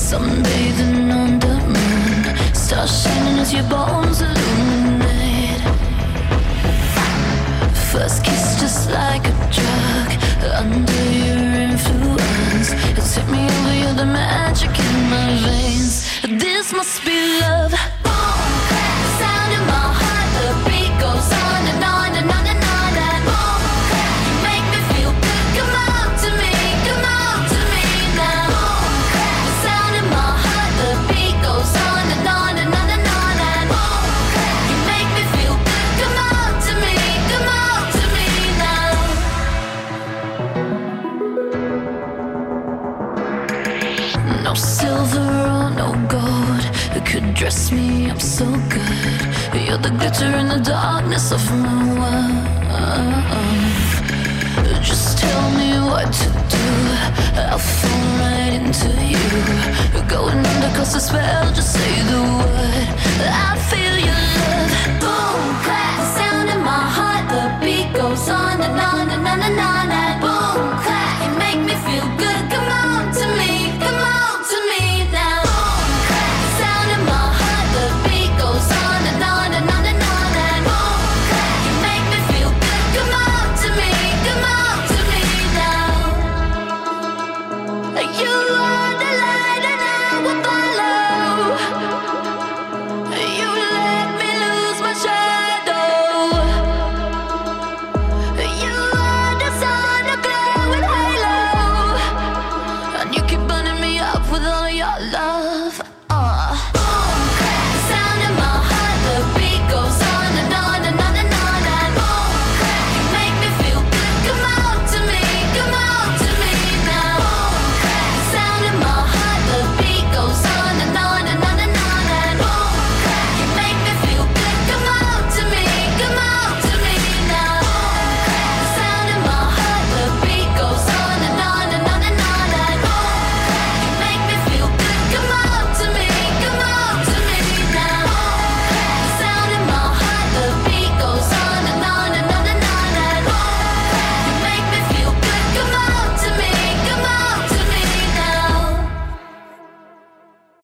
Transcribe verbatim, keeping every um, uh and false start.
Sunbathing on the moon, stars shining as your bones illuminate. First kiss just like a drug, under your influence. It took me over, you're the magic in my veins. This must be love. Boom, clap, the sound in my heart. The beat goes on and on and on and on. And boom, clap, you make me feel good. Come on to me, come on to me now. Boom, clap, the sound in my heart. The beat goes on and on and on and on. And boom, clap, you make me feel good. Come on to me, come on to me now. No silver or no gold could dress me up so good. You're the glitter in the darkness of my world. Just tell me what to do, I'll fall right into you. Going under 'cause the spell, just say the word.